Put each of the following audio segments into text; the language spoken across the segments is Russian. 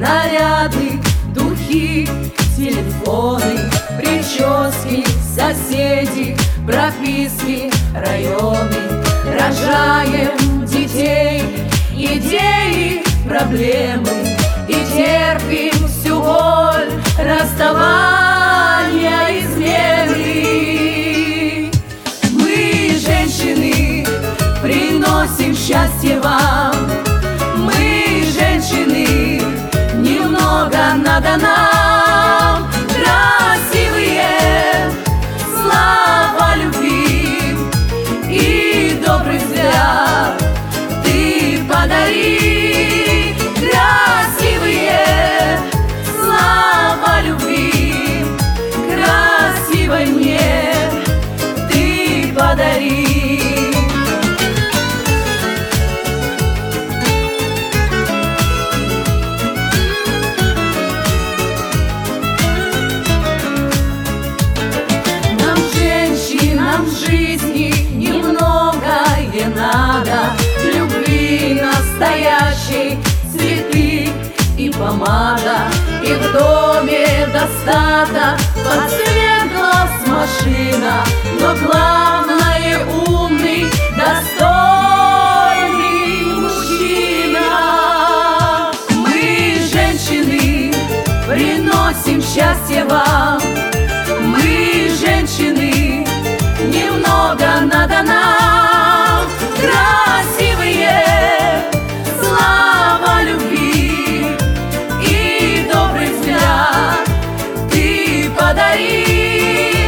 наряды, духи, телефоны, прически, соседи, прописки, районы. Рожаем детей, идеи, проблемы и терпим всю боль расставания, измены. Мы, женщины, приносим счастье вам. Мы, женщины, немного надо нам. Красивые слова любви и добрый взгляд ты подари. Красивые слова любви красивой мне ты подари. Нам в жизни немногое надо, любви настоящей, цветы и помада. И в доме достаток, под цвет глаз машина, но главное умный, достойный мужчина. Мы, женщины, приносим счастье вам. Мы, женщины, немного надо нам. Красивые слова любви и добрый взгляд ты подари.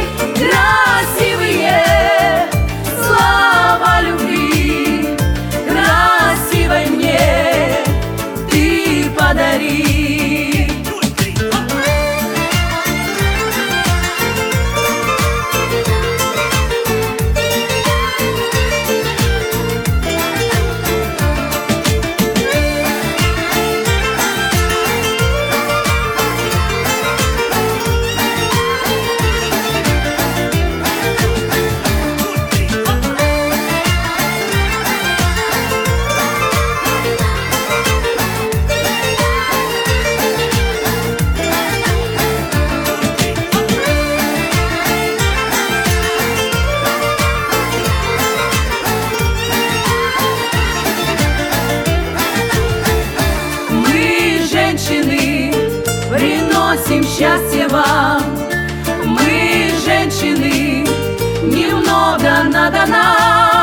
Красивые слова любви красивой мне ты подари. Приносим счастье вам. Мы, женщины, немного надо нам.